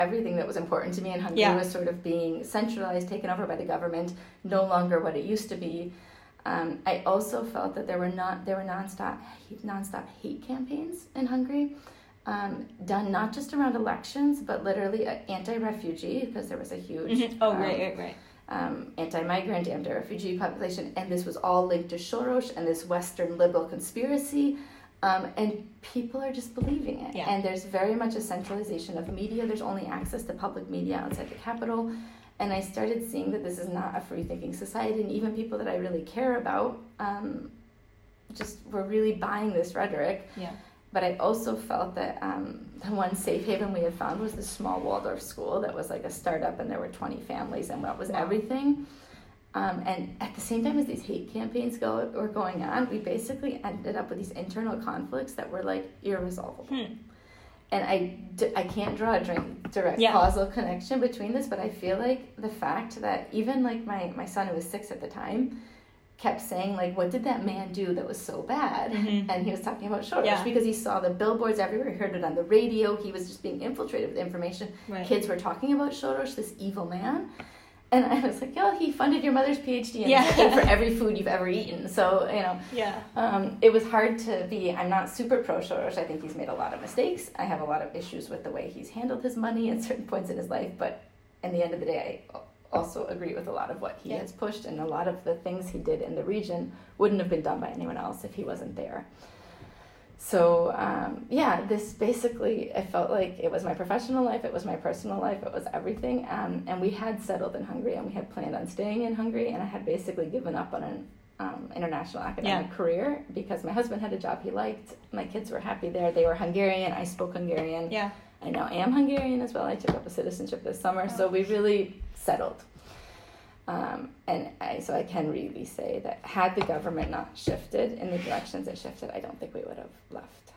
everything that was important to me in Hungary was sort of being centralized, taken over by the government, no longer what it used to be. I also felt that there were nonstop hate campaigns in Hungary, done not just around elections, but literally anti-refugee, because there was a huge right. Anti-migrant, anti-refugee population, and this was all linked to Soros and this Western liberal conspiracy, and people are just believing it. Yeah. And there's very much a centralization of media. There's only access to public media outside the capital, and I started seeing that this is not a free-thinking society, and even people that I really care about just were really buying this rhetoric. Yeah. But I also felt that the one safe haven we had found was the small Waldorf school that was like a startup, and there were 20 families, and that was everything. And at the same time as these hate campaigns were going on, we basically ended up with these internal conflicts that were like irresolvable. And I can't draw a direct causal connection between this, but I feel like the fact that even like my son, who was 6 at the time, kept saying, like, what did that man do that was so bad? And he was talking about Soros because he saw the billboards everywhere, he heard it on the radio, he was just being infiltrated with information. Right. Kids were talking about Soros, this evil man. And I was like, oh, he funded your mother's PhD and paid for every food you've ever eaten. So, it was hard to be, I'm not super pro-Soros. I think he's made a lot of mistakes. I have a lot of issues with the way he's handled his money at certain points in his life. But in the end of the day, I also agree with a lot of what he has pushed, and a lot of the things he did in the region wouldn't have been done by anyone else if he wasn't there. So, this basically, I felt like it was my professional life, it was my personal life, it was everything. And we had settled in Hungary, and we had planned on staying in Hungary, and I had basically given up on an international academic career because my husband had a job he liked, my kids were happy there, they were Hungarian, I spoke Hungarian. Yeah. I now am Hungarian as well. I took up a citizenship this summer, so we really settled. So I can really say that had the government not shifted in the directions it shifted, I don't think we would have left.